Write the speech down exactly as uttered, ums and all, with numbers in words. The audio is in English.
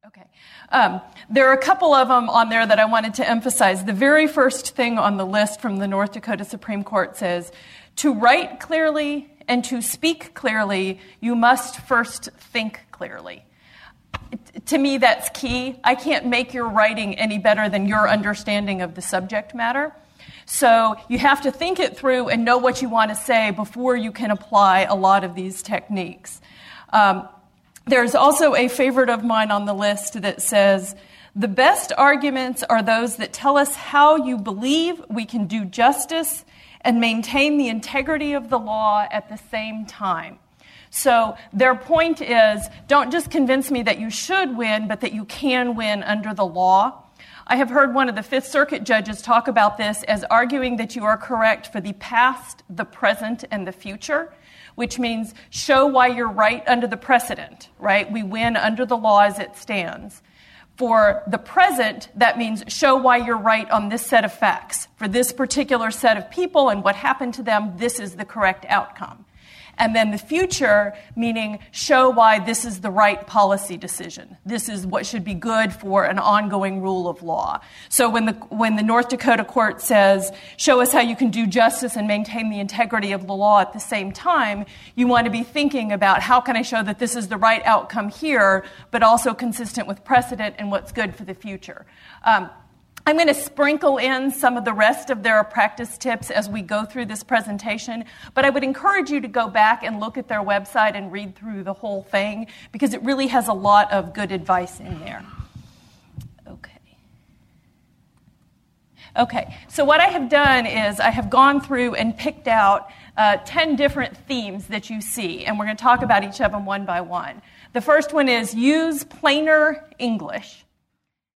Okay. Um, there are a couple of them on there that I wanted to emphasize. The very first thing on the list from the North Dakota Supreme Court says, to write clearly and to speak clearly, you must first think clearly. To me, that's key. I can't make your writing any better than your understanding of the subject matter. So you have to think it through and know what you want to say before you can apply a lot of these techniques. Um, there's also a favorite of mine on the list that says, the best arguments are those that tell us how you believe we can do justice and maintain the integrity of the law at the same time. So their point is, don't just convince me that you should win, but that you can win under the law. I have heard one of the Fifth Circuit judges talk about this as arguing that you are correct for the past, the present, and the future, which means show why you're right under the precedent, right? We win under the law as it stands. For the present, that means show why you're right on this set of facts. For this particular set of people and what happened to them, this is the correct outcome. And then the future, meaning show why this is the right policy decision. This is what should be good for an ongoing rule of law. So when the when the North Dakota court says, show us how you can do justice and maintain the integrity of the law at the same time, you want to be thinking about how can I show that this is the right outcome here, but also consistent with precedent and what's good for the future. Um, I'm going to sprinkle in some of the rest of their practice tips as we go through this presentation, but I would encourage you to go back and look at their website and read through the whole thing because it really has a lot of good advice in there. Okay. Okay, so what I have done is I have gone through and picked out uh, ten different themes that you see, and we're going to talk about each of them one by one. The first one is use plainer English.